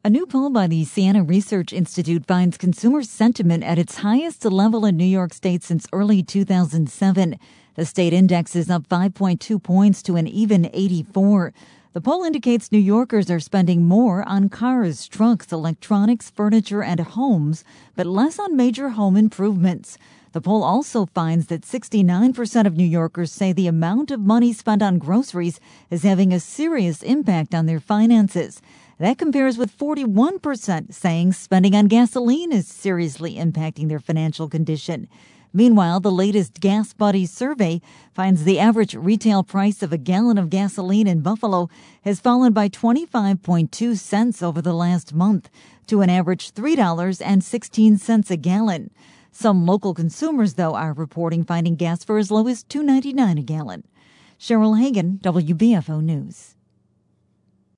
A new poll by the Siena Research Institute finds consumer sentiment at its highest level in New York State since early 2007. The state index is up 5.2 points to an even 84. The poll indicates New Yorkers are spending more on cars, trucks, electronics, furniture, and homes, but less on major home improvements. The poll also finds that 69% of New Yorkers say the amount of money spent on groceries is having a serious impact on their finances. That compares with 41% saying spending on gasoline is seriously impacting their financial condition. Meanwhile, the latest Gas Buddy survey finds the average retail price of a gallon of gasoline in Buffalo has fallen by 25.2 cents over the last month to an average $3.16 a gallon. Some local consumers, though, are reporting finding gas for as low as $2.99 a gallon. Cheryl Hagan, WBFO News.